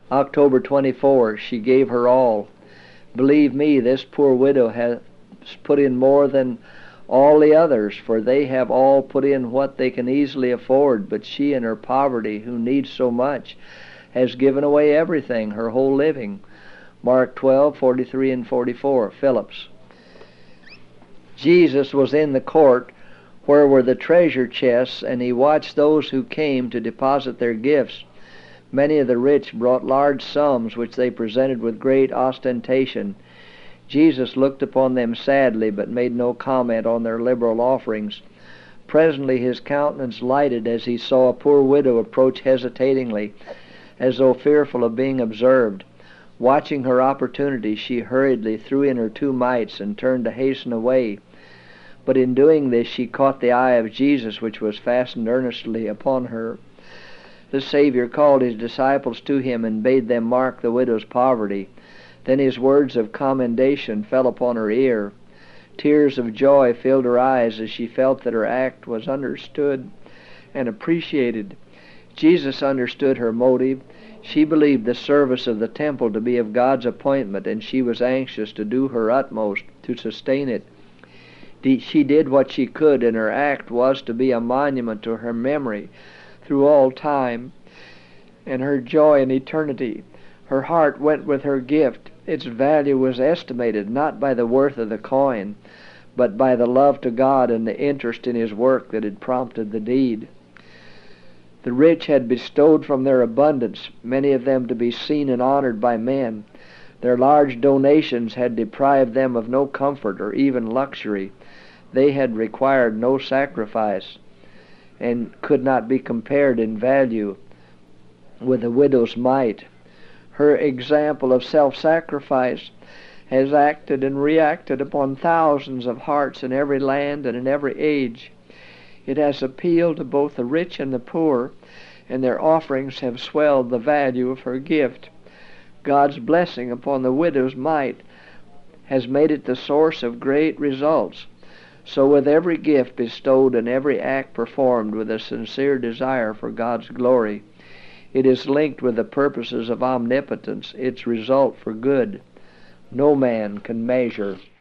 October 24, she gave her all. Believe me, this poor widow has put in more than all the others, for they have all put in what they can easily afford, but she in her poverty, who needs so much, has given away everything, her whole living. Mark 12:43 and 44, Phillips. Jesus was in the court where were the treasure chests, and he watched those who came to deposit their gifts. Many of the rich brought large sums, which they presented with great ostentation. Jesus looked upon them sadly, but made no comment on their liberal offerings. Presently his countenance lighted as he saw a poor widow approach hesitatingly, as though fearful of being observed. Watching her opportunity, she hurriedly threw in her 2 mites and turned to hasten away. But in doing this she caught the eye of Jesus, which was fastened earnestly upon her. The Savior called his disciples to him and bade them mark the widow's poverty. Then his words of commendation fell upon her ear. Tears of joy filled her eyes as she felt that her act was understood and appreciated. Jesus understood her motive. She believed the service of the temple to be of God's appointment, and she was anxious to do her utmost to sustain it. She did what she could, and her act was to be a monument to her memory through all time and her joy in eternity. Her heart went with her gift. Its value was estimated not by the worth of the coin, but by the love to God and the interest in his work that had prompted the deed. The rich had bestowed from their abundance, many of them to be seen and honored by men. Their large donations had deprived them of no comfort or even luxury. They had required no sacrifice, and could not be compared in value with the widow's mite. Her example of self-sacrifice has acted and reacted upon thousands of hearts in every land and in every age. It has appealed to both the rich and the poor, and their offerings have swelled the value of her gift. God's blessing upon the widow's mite has made it the source of great results. So with every gift bestowed and every act performed with a sincere desire for God's glory, it is linked with the purposes of omnipotence, its result for good. No man can measure